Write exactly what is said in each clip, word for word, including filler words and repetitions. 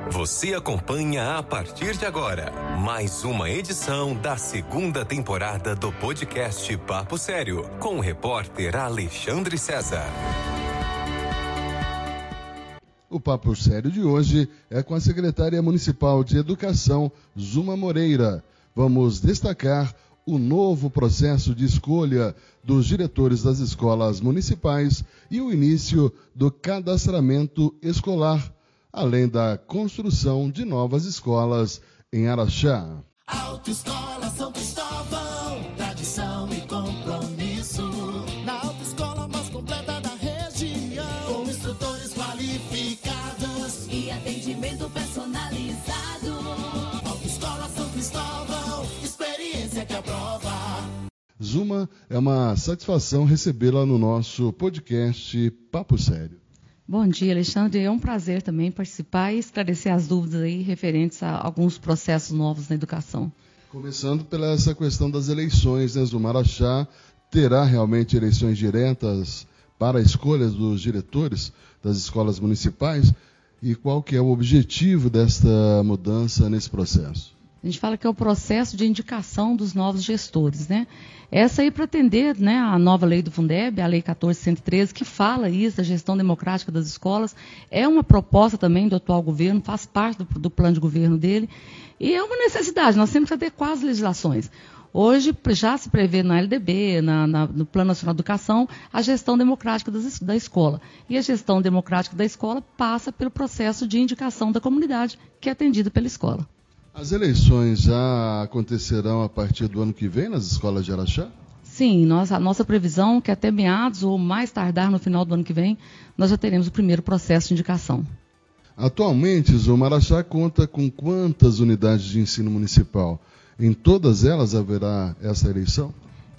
Você acompanha a partir de agora mais uma edição da segunda temporada do podcast Papo Sério, com o repórter Alexandre César. O Papo Sério de hoje é com a secretária municipal de Educação, Zuma Moreira. Vamos destacar o novo processo de escolha dos diretores das escolas municipais e o início do cadastramento escolar, além da construção de novas escolas em Araxá. Autoescola São Cristóvão, tradição e compromisso. Na autoescola mais completa da região, com instrutores qualificados e atendimento personalizado. Autoescola São Cristóvão, experiência que aprova. Zuma, é uma satisfação recebê-la no nosso podcast Papo Sério. Bom dia, Alexandre. É um prazer também participar e esclarecer as dúvidas aí referentes a alguns processos novos na educação. Começando pela essa questão das eleições, né? Zuma, Araxá terá realmente eleições diretas para a escolha dos diretores das escolas municipais? E qual que é o objetivo desta mudança nesse processo? A gente fala que é o processo de indicação dos novos gestores, né? Essa aí para atender, né, a nova lei do Fundeb, a lei quatorze cento e treze, que fala isso, da gestão democrática das escolas. É uma proposta também do atual governo, faz parte do, do plano de governo dele. E é uma necessidade, nós temos que adequar as legislações. Hoje já se prevê na L D B, na, na, no Plano Nacional de Educação, a gestão democrática das, da escola. E a gestão democrática da escola passa pelo processo de indicação da comunidade, que é atendida pela escola. As eleições já acontecerão a partir do ano que vem nas escolas de Araxá? Sim, nós, a nossa previsão é que até meados ou mais tardar no final do ano que vem, nós já teremos o primeiro processo de indicação. Atualmente, Zuma, Araxá conta com quantas unidades de ensino municipal? Em todas elas haverá essa eleição?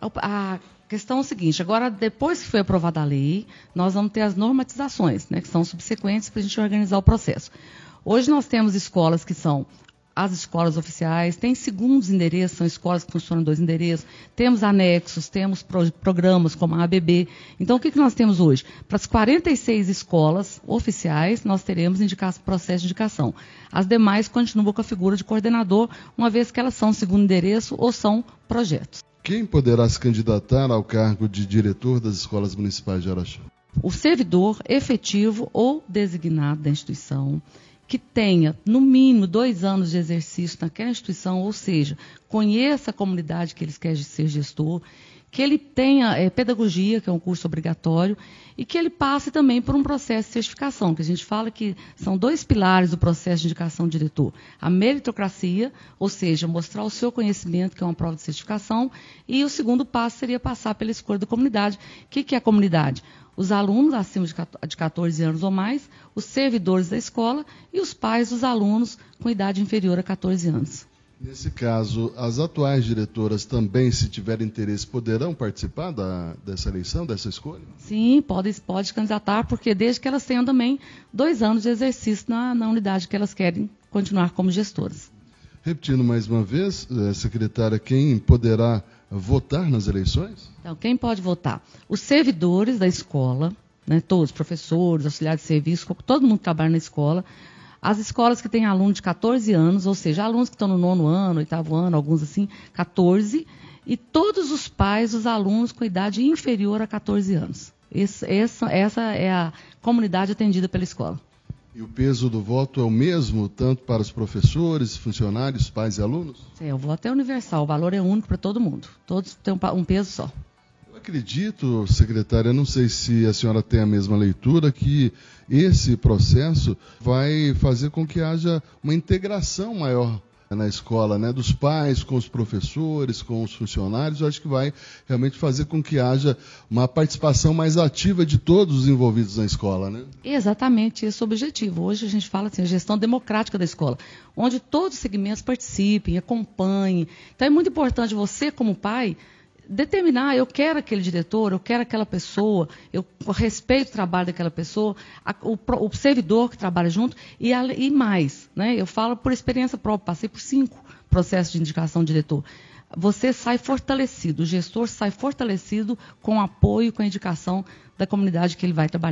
A, a questão é o seguinte, agora depois que foi aprovada a lei, nós vamos ter as normatizações, né, que são subsequentes para a gente organizar o processo. Hoje nós temos escolas que são as escolas oficiais, tem segundos endereços, são escolas que funcionam em dois endereços, temos anexos, temos pro, programas como a A B B. Então, o que, que nós temos hoje? Para as quarenta e seis escolas oficiais, nós teremos indica- processo de indicação. As demais continuam com a figura de coordenador, uma vez que elas são segundo endereço ou são projetos. Quem poderá se candidatar ao cargo de diretor das escolas municipais de Araxá? O servidor efetivo ou designado da instituição, que tenha, no mínimo, dois anos de exercício naquela instituição, ou seja, conheça a comunidade que ele quer ser gestor, que ele tenha é, pedagogia, que é um curso obrigatório, e que ele passe também por um processo de certificação, que a gente fala que são dois pilares do processo de indicação de diretor. A meritocracia, ou seja, mostrar o seu conhecimento, que é uma prova de certificação, e o segundo passo seria passar pela escolha da comunidade. O que, que é a comunidade? Os alunos acima de catorze anos ou mais, os servidores da escola e os pais dos alunos com idade inferior a catorze anos. Nesse caso, as atuais diretoras também, se tiverem interesse, poderão participar da, dessa eleição, dessa escolha? Sim, pode, pode candidatar, porque desde que elas tenham também dois anos de exercício na, na unidade que elas querem continuar como gestoras. Repetindo mais uma vez, secretária, quem poderá votar nas eleições? Então, quem pode votar? Os servidores da escola, né, todos, professores, auxiliares de serviço, todo mundo que trabalha na escola. As escolas que têm alunos de catorze anos, ou seja, alunos que estão no nono ano, oitavo ano, alguns assim, catorze, e todos os pais dos alunos com idade inferior a catorze anos. Esse, essa, essa é a comunidade atendida pela escola. E o peso do voto é o mesmo, tanto para os professores, funcionários, pais e alunos? É, o voto é universal, o valor é único para todo mundo. Todos têm um, um peso só. Eu acredito, secretária, não sei se a senhora tem a mesma leitura, que esse processo vai fazer com que haja uma integração maior na escola, né, dos pais com os professores, com os funcionários. Eu acho que vai realmente fazer com que haja uma participação mais ativa de todos os envolvidos na escola, né? Exatamente esse é o objetivo. Hoje a gente fala assim, a gestão democrática da escola, onde todos os segmentos participem, acompanhem. Então é muito importante você, como pai, determinar, eu quero aquele diretor, eu quero aquela pessoa, eu respeito o trabalho daquela pessoa, a, o, o servidor que trabalha junto, e, a, e mais, né? Eu falo por experiência própria, passei por cinco processos de indicação de diretor. Você sai fortalecido, o gestor sai fortalecido com o apoio, com a indicação da comunidade que ele vai trabalhar.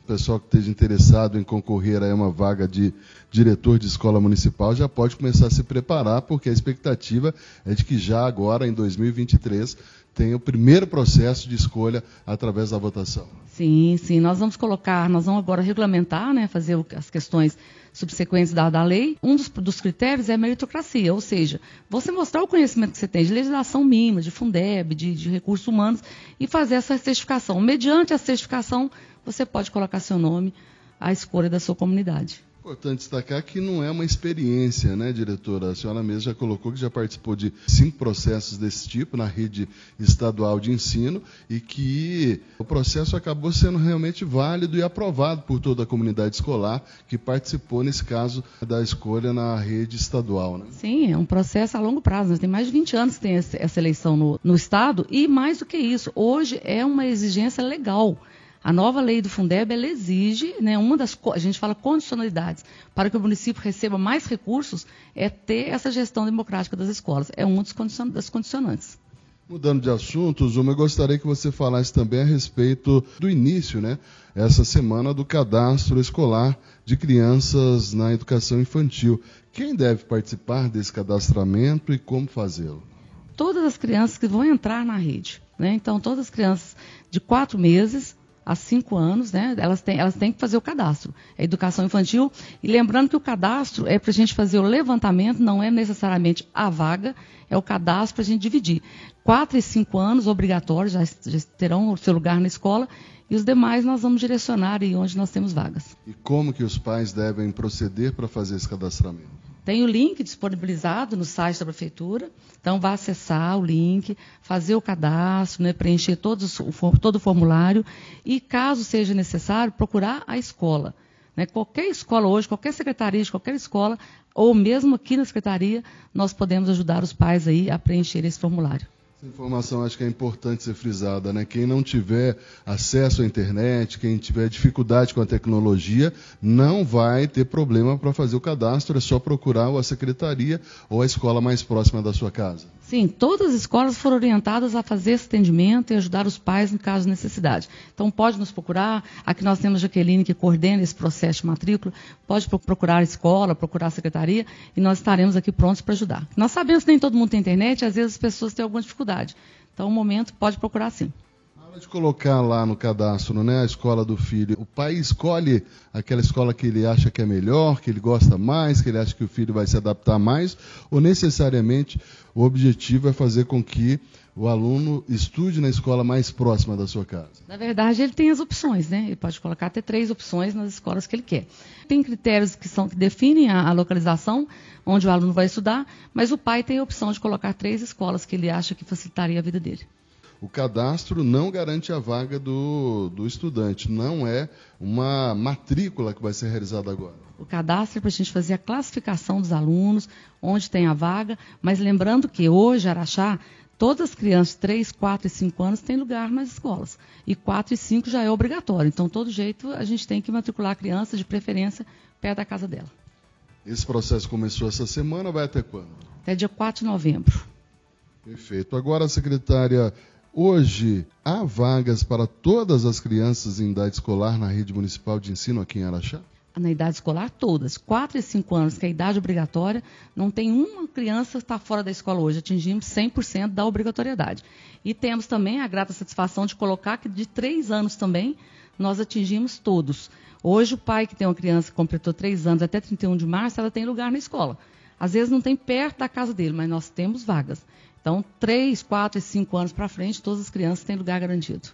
O pessoal que esteja interessado em concorrer a uma vaga de diretor de escola municipal já pode começar a se preparar, porque a expectativa é de que já agora, em dois mil e vinte e três, tenha o primeiro processo de escolha através da votação. Sim, sim. Nós vamos colocar, nós vamos agora regulamentar, né, fazer o, as questões subsequentes da, da lei. Um dos, dos critérios é a meritocracia, ou seja, você mostrar o conhecimento que você tem de legislação mínima, de Fundeb, de, de recursos humanos, e fazer essa certificação. Mediante a certificação, você pode colocar seu nome à escolha da sua comunidade. Importante destacar que não é uma experiência, né, diretora? A senhora mesma já colocou que já participou de cinco processos desse tipo na rede estadual de ensino e que o processo acabou sendo realmente válido e aprovado por toda a comunidade escolar que participou, nesse caso, da escolha na rede estadual, né? Sim, é um processo a longo prazo. Tem mais de vinte anos que tem essa eleição no, no Estado e, mais do que isso, hoje é uma exigência legal. A nova lei do Fundeb, ela exige, né, uma das, a gente fala condicionalidades, para que o município receba mais recursos, é ter essa gestão democrática das escolas. É uma das condicionantes. Mudando de assunto, Zuma, eu gostaria que você falasse também a respeito do início, né, essa semana, do cadastro escolar de crianças na educação infantil. Quem deve participar desse cadastramento e como fazê-lo? Todas as crianças que vão entrar na rede, né? Então, todas as crianças de quatro meses há cinco anos, né, elas têm, elas têm que fazer o cadastro. É educação infantil. E lembrando que o cadastro é para a gente fazer o levantamento, não é necessariamente a vaga, é o cadastro para a gente dividir. Quatro e cinco anos, obrigatórios, já, já terão o seu lugar na escola, e os demais nós vamos direcionar aí onde nós temos vagas. E como que os pais devem proceder para fazer esse cadastramento? Tem o link disponibilizado no site da Prefeitura, então vai acessar o link, fazer o cadastro, né, preencher todos, o, todo o formulário e, caso seja necessário, procurar a escola. Né? Qualquer escola hoje, qualquer secretaria de qualquer escola, ou mesmo aqui na secretaria, nós podemos ajudar os pais aí a preencher esse formulário. Essa informação acho que é importante ser frisada, né? Quem não tiver acesso à internet, quem tiver dificuldade com a tecnologia, não vai ter problema para fazer o cadastro, é só procurar a secretaria ou a escola mais próxima da sua casa. Sim, todas as escolas foram orientadas a fazer esse atendimento e ajudar os pais no caso de necessidade. Então pode nos procurar, aqui nós temos a Jaqueline que coordena esse processo de matrícula, pode procurar a escola, procurar a secretaria e nós estaremos aqui prontos para ajudar. Nós sabemos que nem todo mundo tem internet, às vezes as pessoas têm alguma dificuldade. Então, no momento, pode procurar sim. Na hora de colocar lá no cadastro, né, a escola do filho, o pai escolhe aquela escola que ele acha que é melhor, que ele gosta mais, que ele acha que o filho vai se adaptar mais, ou necessariamente o objetivo é fazer com que o aluno estude na escola mais próxima da sua casa? Na verdade, ele tem as opções, né? Ele pode colocar até três opções nas escolas que ele quer. Tem critérios que, são, que definem a, a localização onde o aluno vai estudar, mas o pai tem a opção de colocar três escolas que ele acha que facilitaria a vida dele. O cadastro não garante a vaga do, do estudante, não é uma matrícula que vai ser realizada agora. O cadastro é para a gente fazer a classificação dos alunos, onde tem a vaga, mas lembrando que hoje, Araxá, todas as crianças de três, quatro e cinco anos têm lugar nas escolas. E quatro e cinco já é obrigatório. Então, todo jeito, a gente tem que matricular a criança, de preferência, perto da casa dela. Esse processo começou essa semana, vai até quando? Até dia quatro de novembro. Perfeito. Agora, secretária, hoje há vagas para todas as crianças em idade escolar na rede municipal de ensino aqui em Araxá? Na idade escolar, todas. quatro e cinco anos, que é a idade obrigatória, não tem uma criança que está fora da escola hoje. Atingimos cem por cento da obrigatoriedade. E temos também a grata satisfação de colocar que de três anos também nós atingimos todos. Hoje, o pai que tem uma criança que completou três anos até trinta e um de março, ela tem lugar na escola. Às vezes não tem perto da casa dele, mas nós temos vagas. Então, três, quatro e cinco anos para frente, todas as crianças têm lugar garantido.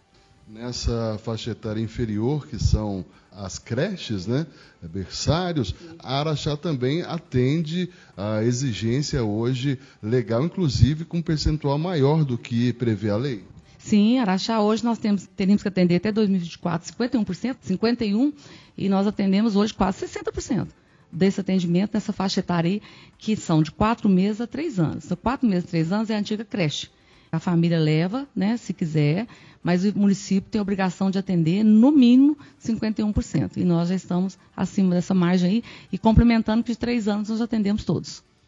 Nessa faixa etária inferior, que são as creches, né, berçários, a Araxá também atende a exigência hoje legal, inclusive com um percentual maior do que prevê a lei. Sim, Araxá, hoje nós temos, teríamos que atender até dois mil e vinte e quatro cinquenta e um por cento, cinquenta e um por cento, e nós atendemos hoje quase sessenta por cento desse atendimento nessa faixa etária aí, que são de quatro meses a três anos. Então, quatro meses a três anos é a antiga creche. A família leva, né, se quiser, mas o município tem a obrigação de atender, no mínimo, cinquenta e um por cento. E nós já estamos acima dessa margem aí, e complementando que de três anos nós atendemos todos. A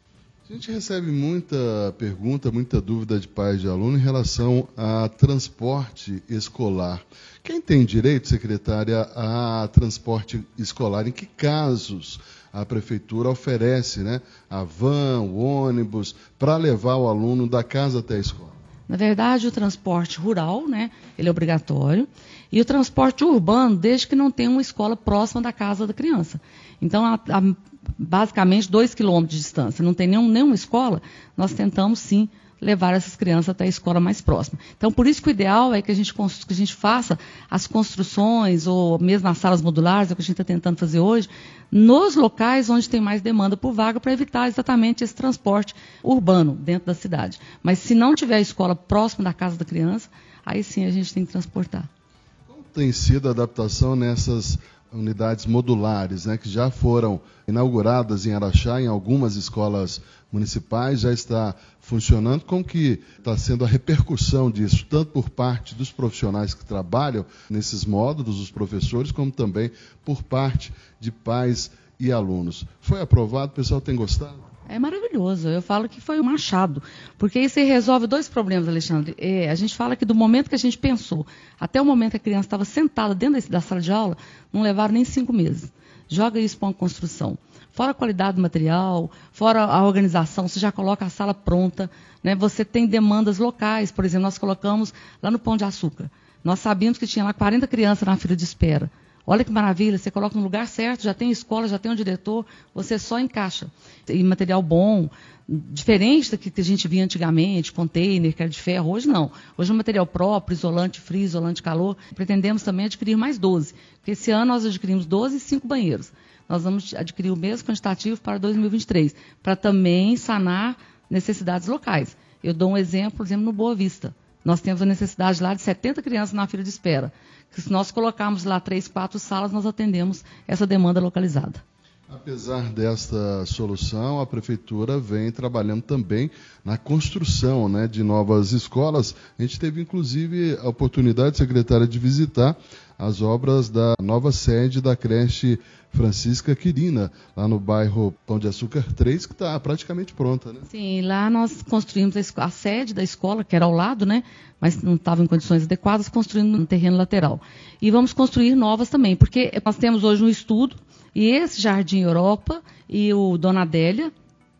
A gente recebe muita pergunta, muita dúvida de pais de aluno em relação a transporte escolar. Quem tem direito, secretária, a transporte escolar? Em que casos a prefeitura oferece, né, a van, o ônibus, para levar o aluno da casa até a escola? Na verdade, o transporte rural, né, ele é obrigatório, e o transporte urbano, desde que não tenha uma escola próxima da casa da criança. Então, a, a, basicamente, dois quilômetros de distância, não tem nenhum, nenhuma escola, nós tentamos, sim, levar essas crianças até a escola mais próxima. Então, por isso que o ideal é que a gente, que a gente faça as construções, ou mesmo as salas modulares, é o que a gente está tentando fazer hoje, nos locais onde tem mais demanda por vaga, para evitar exatamente esse transporte urbano dentro da cidade. Mas se não tiver a escola próxima da casa da criança, aí sim a gente tem que transportar. Como tem sido a adaptação nessas unidades modulares, né, que já foram inauguradas em Araxá, em algumas escolas municipais, já está funcionando? Como que está sendo a repercussão disso, tanto por parte dos profissionais que trabalham nesses módulos, os professores, como também por parte de pais e alunos? Foi aprovado? O pessoal tem gostado? É maravilhoso. Eu falo que foi um achado, porque isso aí resolve dois problemas, Alexandre. É, a gente fala que do momento que a gente pensou até o momento que a criança estava sentada dentro da sala de aula, não levaram nem cinco meses. Joga isso para uma construção. Fora a qualidade do material, fora a organização, você já coloca a sala pronta, né? Você tem demandas locais. Por exemplo, nós colocamos lá no Pão de Açúcar. Nós sabíamos que tinha lá quarenta crianças na fila de espera. Olha que maravilha, você coloca no lugar certo, já tem escola, já tem um diretor, você só encaixa. E material bom, diferente do que a gente via antigamente, container, que era de ferro, hoje não. Hoje é um material próprio, isolante frio, isolante calor. Pretendemos também adquirir mais doze, porque esse ano nós adquirimos doze e cinco banheiros. Nós vamos adquirir o mesmo quantitativo para dois mil e vinte e três, para também sanar necessidades locais. Eu dou um exemplo, por exemplo, no Boa Vista. Nós temos a necessidade lá de setenta crianças na fila de espera. Se nós colocarmos lá três, quatro salas, nós atendemos essa demanda localizada. Apesar desta solução, a Prefeitura vem trabalhando também na construção, né, de novas escolas. A gente teve, inclusive, a oportunidade, secretária, de visitar as obras da nova sede da creche Francisca Quirina, lá no bairro Pão de Açúcar três, que está praticamente pronta, né? Sim, lá nós construímos a, a sede da escola, que era ao lado, né? Mas não estava em condições adequadas, construindo no terreno lateral. E vamos construir novas também, porque nós temos hoje um estudo, e esse Jardim Europa e o Dona Adélia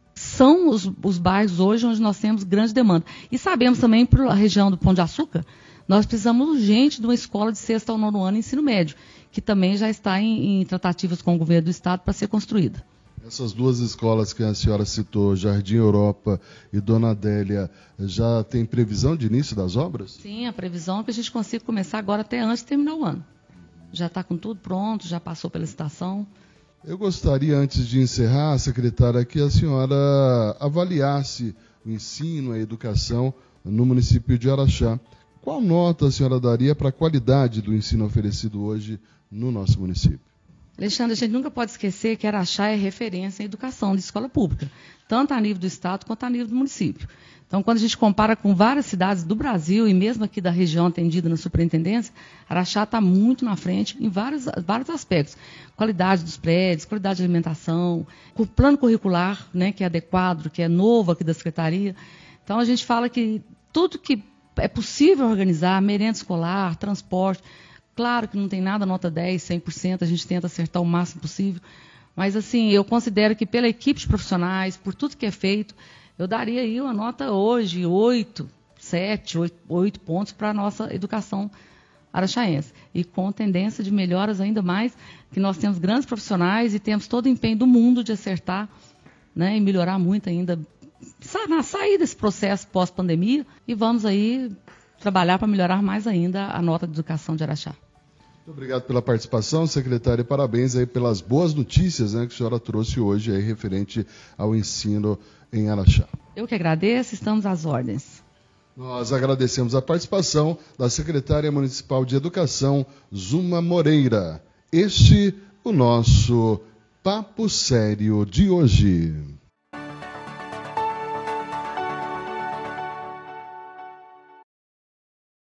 são os, os bairros hoje onde nós temos grande demanda. E sabemos também, para a região do Pão de Açúcar, nós precisamos urgente de uma escola de sexto ao nono ano ensino médio, que também já está em, em tratativas com o governo do estado para ser construída. Essas duas escolas que a senhora citou, Jardim Europa e Dona Adélia, já tem previsão de início das obras? Sim, a previsão é que a gente consiga começar agora até antes de terminar o ano. Já está com tudo pronto, já passou pela licitação. Eu gostaria, antes de encerrar, secretária, que a senhora avaliasse o ensino, a educação no município de Araxá. Qual nota a senhora daria para a qualidade do ensino oferecido hoje no nosso município? Alexandre, a gente nunca pode esquecer que Araxá é referência em educação de escola pública, tanto a nível do estado quanto a nível do município. Então, quando a gente compara com várias cidades do Brasil e mesmo aqui da região atendida na superintendência, Araxá está muito na frente em vários, vários aspectos. Qualidade dos prédios, qualidade de alimentação, o plano curricular, né, que é adequado, que é novo aqui da secretaria. Então, a gente fala que tudo que é possível organizar, merenda escolar, transporte, claro que não tem nada nota dez, cem por cento, a gente tenta acertar o máximo possível, mas assim, eu considero que pela equipe de profissionais, por tudo que é feito, eu daria aí uma nota hoje, oito, sete, oito pontos para a nossa educação araxaense. E com tendência de melhoras ainda mais, que nós temos grandes profissionais e temos todo o empenho do mundo de acertar, né, e melhorar muito ainda, na sair desse processo pós-pandemia, e vamos aí trabalhar para melhorar mais ainda a nota de educação de Araxá. Muito obrigado pela participação, secretária, e parabéns aí pelas boas notícias, né, que a senhora trouxe hoje aí referente ao ensino em Araxá. Eu que agradeço, estamos às ordens. Nós agradecemos a participação da secretária municipal de Educação, Zuma Moreira. Este o nosso Papo Sério de hoje.